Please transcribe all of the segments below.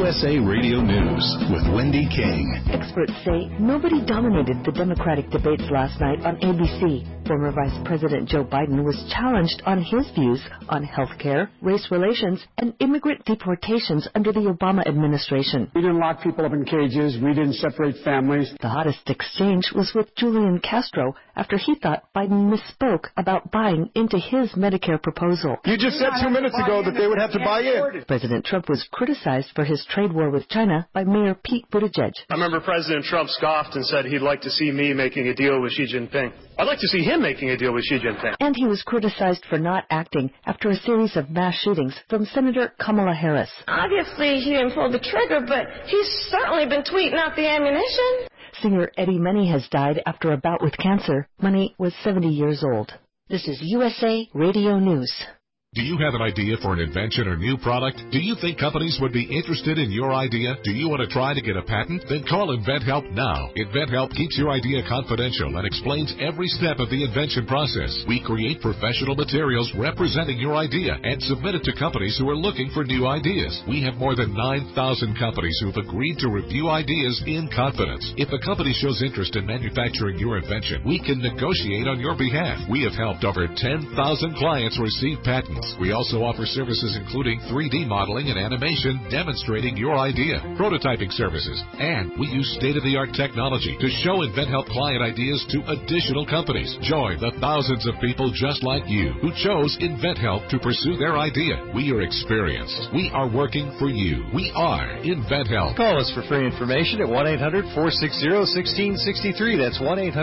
USA Radio News with Wendy King. Experts say nobody dominated the Democratic debates last night on ABC. Former Vice President Joe Biden was challenged on his views on health care, race relations, and immigrant deportations under the Obama administration. We didn't lock people up in cages. We didn't separate families. The hottest exchange was with Julian Castro after he thought Biden misspoke about buying into his Medicare proposal. You just said 2 minutes ago that they would have to buy in. President Trump was criticized for his trade war with China by Mayor Pete Buttigieg. I remember President Trump scoffed and said he'd like to see me making a deal with Xi Jinping. I'd like to see him making a deal with Xi Jinping. And he was criticized for not acting after a series of mass shootings from Senator Kamala Harris. Obviously, he didn't pull the trigger, but he's certainly been tweeting out the ammunition. Singer Eddie Money has died after a bout with cancer. Money was 70 years old. This is USA Radio News. Do you have an idea for an invention or new product? Do you think companies would be interested in your idea? Do you want to try to get a patent? Then call InventHelp now. InventHelp keeps your idea confidential and explains every step of the invention process. We create professional materials representing your idea and submit it to companies who are looking for new ideas. We have more than 9,000 companies who have agreed to review ideas in confidence. If a company shows interest in manufacturing your invention, we can negotiate on your behalf. We have helped over 10,000 clients receive patents. We also offer services including 3D modeling and animation demonstrating your idea, prototyping services, and we use state-of-the-art technology to show InventHelp client ideas to additional companies. Join the thousands of people just like you who chose InventHelp to pursue their idea. We are experienced. We are working for you. We are InventHelp. Call us for free information at 1-800-460-1663. That's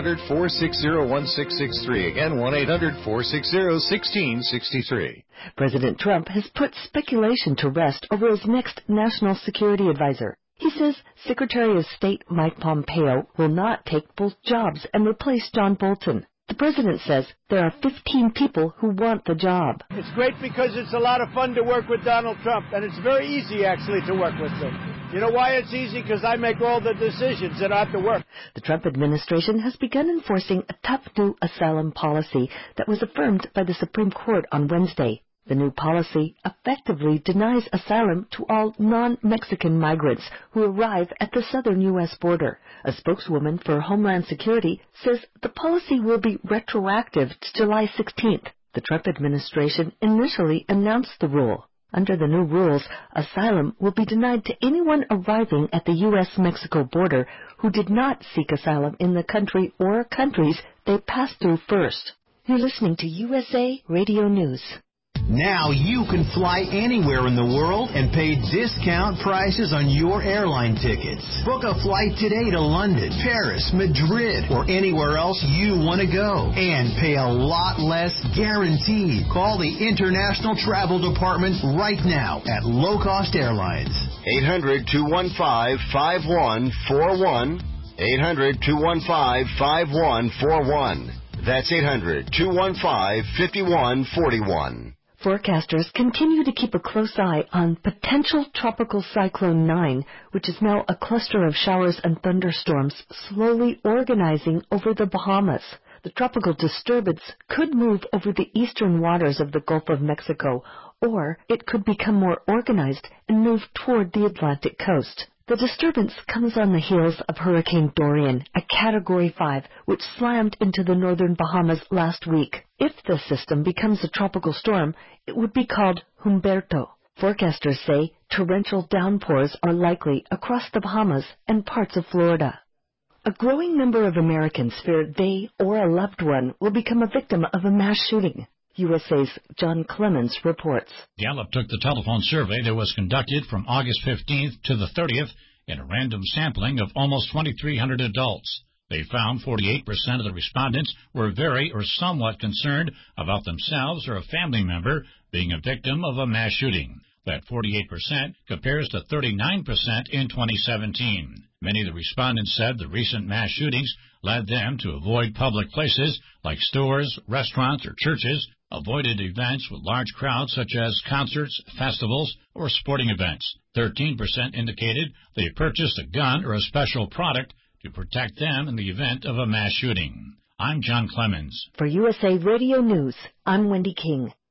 1-800-460-1663. Again, 1-800-460-1663. President Trump has put speculation to rest over his next national security advisor. He says Secretary of State Mike Pompeo will not take both jobs and replace John Bolton. The president says there are 15 people who want the job. It's great because it's a lot of fun to work with Donald Trump, and it's very easy, actually, to work with him. You know why it's easy? Because I make all the decisions and I have to work. The Trump administration has begun enforcing a tough new asylum policy that was affirmed by the Supreme Court on Wednesday. The new policy effectively denies asylum to all non-Mexican migrants who arrive at the southern U.S. border. A spokeswoman for Homeland Security says the policy will be retroactive to July 16th. The Trump administration initially announced the rule. Under the new rules, asylum will be denied to anyone arriving at the U.S.-Mexico border who did not seek asylum in the country or countries they passed through first. You're listening to USA Radio News. Now you can fly anywhere in the world and pay discount prices on your airline tickets. Book a flight today to London, Paris, Madrid, or anywhere else you want to go. And pay a lot less guaranteed. Call the International Travel Department right now at Low Cost Airlines. 800-215-5141. 800-215-5141. That's 800-215-5141. Forecasters continue to keep a close eye on potential Tropical Cyclone 9, which is now a cluster of showers and thunderstorms slowly organizing over the Bahamas. The tropical disturbance could move over the eastern waters of the Gulf of Mexico, or it could become more organized and move toward the Atlantic coast. The disturbance comes on the heels of Hurricane Dorian, a Category 5, which slammed into the northern Bahamas last week. If the system becomes a tropical storm, it would be called Humberto. Forecasters say torrential downpours are likely across the Bahamas and parts of Florida. A growing number of Americans fear they or a loved one will become a victim of a mass shooting. USA's John Clemens reports. Gallup took the telephone survey that was conducted from August 15th to the 30th in a random sampling of almost 2,300 adults. They found 48% of the respondents were very or somewhat concerned about themselves or a family member being a victim of a mass shooting. That 48% compares to 39% in 2017. Many of the respondents said the recent mass shootings led them to avoid public places like stores, restaurants, or churches, avoided events with large crowds such as concerts, festivals, or sporting events. 13% indicated they purchased a gun or a special product to protect them in the event of a mass shooting. I'm John Clemens. For USA Radio News, I'm Wendy King.